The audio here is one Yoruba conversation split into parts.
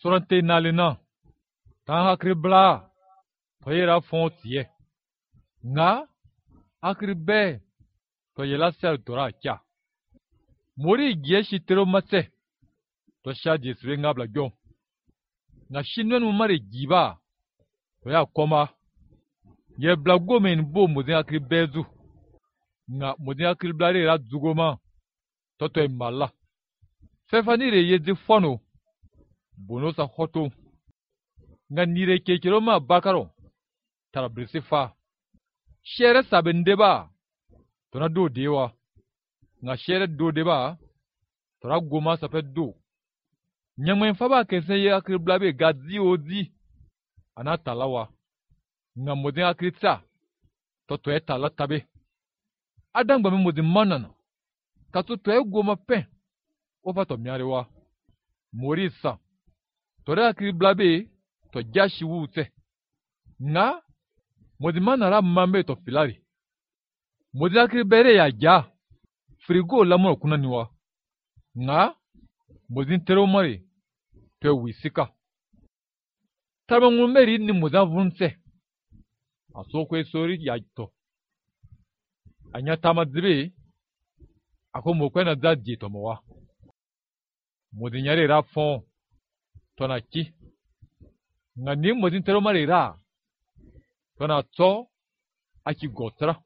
Sorante nalina. Tan hakri bla. Toyera fon tiye. Nga hakri be. Toyela sel tora kya. Mori giye shitero mase. Tosha jeswe ngabla gyon. Nga shinwen mumare giba. Toya koma. Ye blago men bo modin hakri bezu. Nga modin hakri blare ra zugoma. Toto mala. Fefanire yezi fono. Bono sa hoto. Nga nire kekero ma bakaro. Tarabrisi fa. Shere sabendeba. Tona do dewa. Nga shere do deba. Tora goma sape do. Nyangmen faba kese ye akri blabe gazi ozi. Ana talawa. Nga modin akri tsa. Toto e tala tabe. Adangba me modin manana. Kato to e goma pen. Ofa to miarewa. Morisa. Tore akri blabe. To jashi wute. Nga. Modin manara mambe to filari. Modin akri bere ya ja. Frigo lamono kuna niwa. Nga. Modin tero mari. To wisika. Tarba ngumeri ni modin vunse. Asokwe sori ya to. Anya tamadzibe. Ako mokwe na zadji to mowa. Modin yare ra fon. Tona ki. Nga ni modin tero mari ra. Tona to. Aki gotra.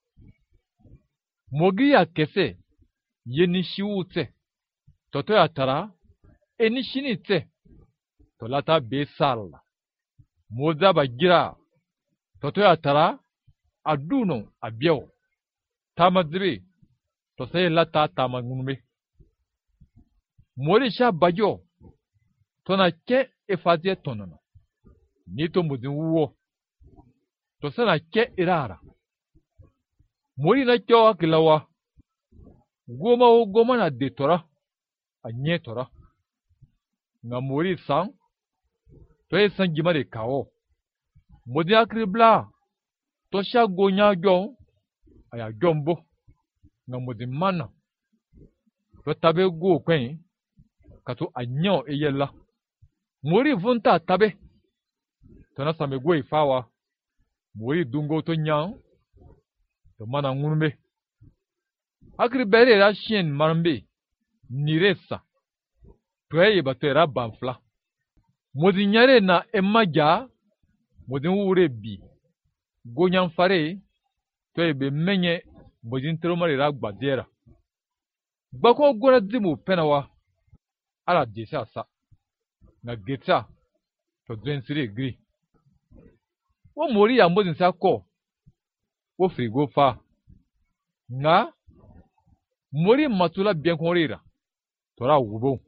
Mogi ya kese. Ye nishi ute. Toto ya tara. Eni shini te. Tolata be sala. Moza ba gira. Toto ya tara. Aduno abiao. Tamadzibe. Tosaye lata tamangunme. Morisha bayo. Tona ke efazie tonana. Nito modin uwo. Tosana ke irara. Mori na kyo akilawa. Goma o goma na detora. Anye tora. Nga mori sang. Toye sang gimare kao. Modin akribla. Tosha gonya gyon. Aya gyombo. Nga modin mana. To tabe go kwen. Kato anyo eyela. Mori vunta tabe. Tona same go ifawa. Mori dungo to nyang. To mana ngurumbe. Akri bere ra shen marmbe. Niresa. Tueye batera banfla. Modin nyare na emaja. Modin ure bi. Gonyan fare. Tueye be menye. Modin teromare ra gbadera. Bako gora dimu penawa. Ala desa sa. Na geta. To dwensiri gri. Wo mori ya modin sa ko. Wo frigo fa. Nga. Mori matula bien konrira. Tora wubo.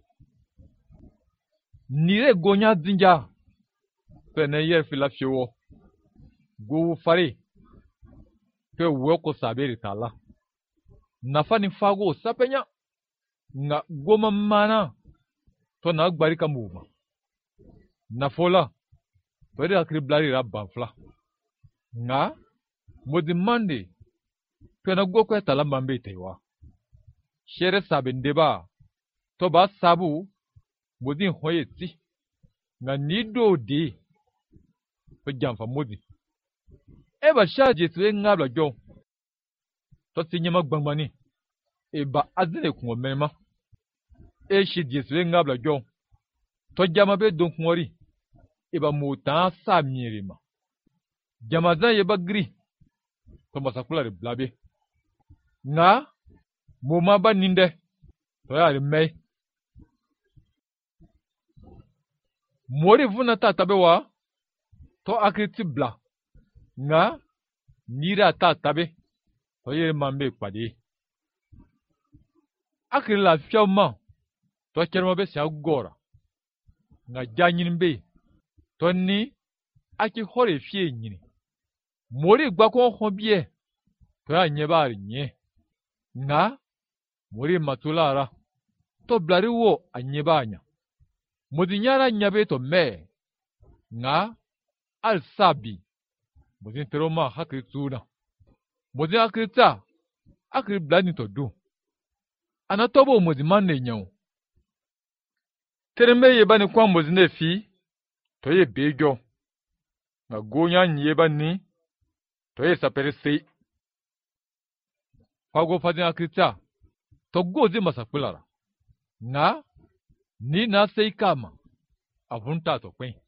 Nire gonya dinja. Pene yer fila fiewo. Go fare. Pe weko saberi tala. Nafani fago sapenya. Nga goma mana. To na agbari ka muma. Nafola. Pwede akri blari ra banfla. Nga. Modi mande. Pena goko etala mambe tewa. Shere sabendeba. Toba sabu. Modi hoye ti. Nga nido di. Pe jamfa modi. Eba shaje tuwe ngabla gyo. To sinyema gbangbani. Eba azine kungo mema. Eshi jeswe ngabla gyo. To jama be don kungori. Eba muta sa mirima. Jamazan yeba gri. To masakula blabe. Nga. Muma ba ninde. To ya mei. Mori vuna ta tabewa. To akriti bla. Nga. Nira ta tabe. To ye mambe kwadi. Akri la fiauma. To kerma be siya gora. Nga janyin be. To ni. Aki hore fie nyini. Mori gbakon honbie. To ya nyebari nye. Nga. Mori matulara. To blari wo a nyebanya. Modi nyara nyabe to me. Nga. Al sabi. Modi teroma hakri tuna. Modi akri ta. Akri blani to do. Anatobo modi manne nyaw. Terme ye ba ni kwa mozine fi, to ye bejo. Nga gonya nye ba ni, to ye sapere sei. Kwago fadin akrita, to gozi masakpulara. Nga, ni na sei kama, avunta to kwen.